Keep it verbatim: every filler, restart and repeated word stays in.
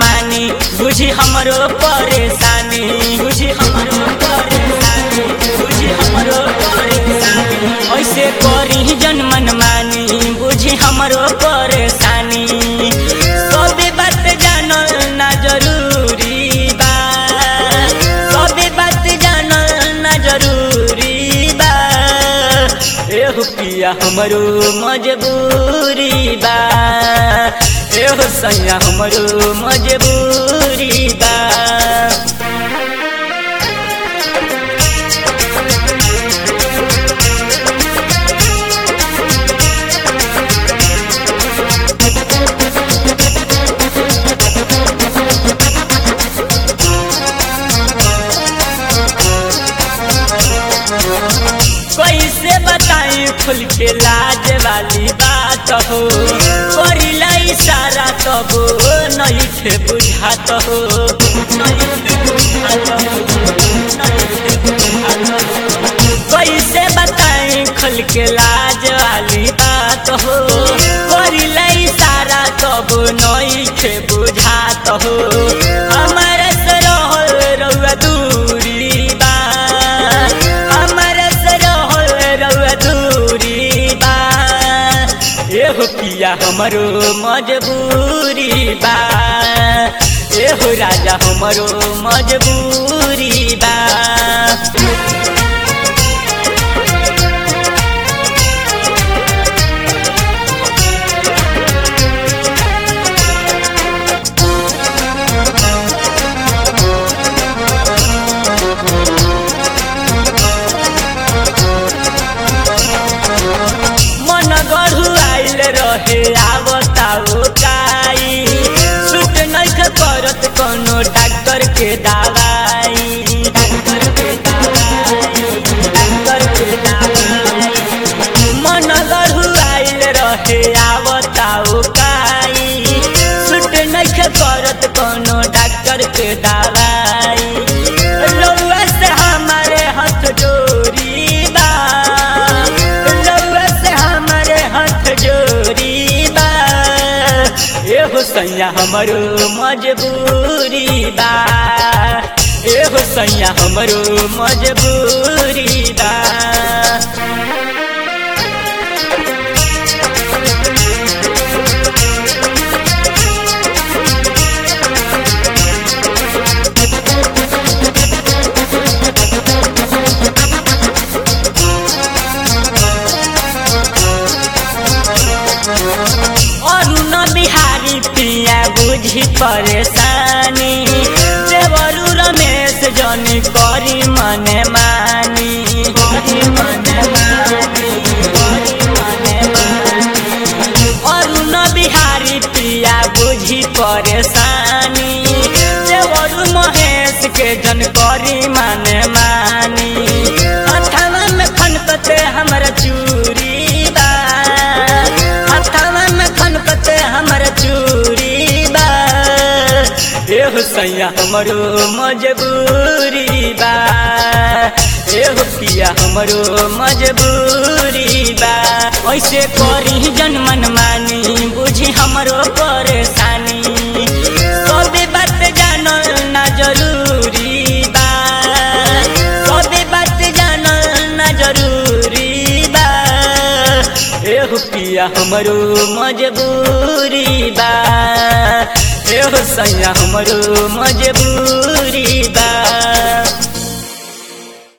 मानी बुझी हमरो परेशानी बुझी हमरो परेशानी बुझी हमरो परेशानी ऐसे करी जन मन मानी बुझी हमरो परेशानी सबे बात जानल ना जरूरी बा सबे बात जानल ना जरूरी बा एहो पिया हमरो मजबूरी बा एहो सैया हमरो मजबूरी बा कैसे बताई खुल के लाज वाली बात हो करिला इशारा तब नहीं थे बुझात हो नहीं थे बुझात हो नहीं थे बुझात हो कैसे बताई खुल के लाज वाली बात हो करिला इशारा तब नहीं थे बुझात हो हमारे से रहल रउआ दूरी बा हमारे से रहल रउआ दूरी बा एहो पिया हमरो मजबूरी बा एहो राजा हमरो मजबूरी बा रहे आवताओ काई सुट नहीं करत कोनो डॉक्टर के दवाई डॉक्टर के दवाई डॉक्टर के दवाई मन गढ़ुआइल रहे आवताओ काई सुट नहीं करत कोनो डॉक्टर के दवाई रउआ से हमारे हाथ जोड़ी बा रउआ से हमारे हाथ जोड़ी एहो सैया हमरो मजबूरी बा एहो सैया हमरो मजबूरी बा बिहारी पिया बुझी परेशानी देवरू रमेश जनी करी मने मानी करी मने मानी करी मने मानी अरुण बिहारी पिया बुझी परेशानी देवरू महेश के जन करी मने मानी हथवा में खनकते हमरा चूरी बा हथवा में खनकते हमरा चूरी बा एहो सैया हमरो मजबूरी बा एहो पिया हमरो मजबूरी बा ऐसे करी जन मन मानी बुझी हमरो परेशानी सबे बात जानल ना जरूरी बा सबे बात जानल ना जरूरी बा एहो पिया हमरो मजबूरी बा एहो सैया हमरो मजबूरी बा।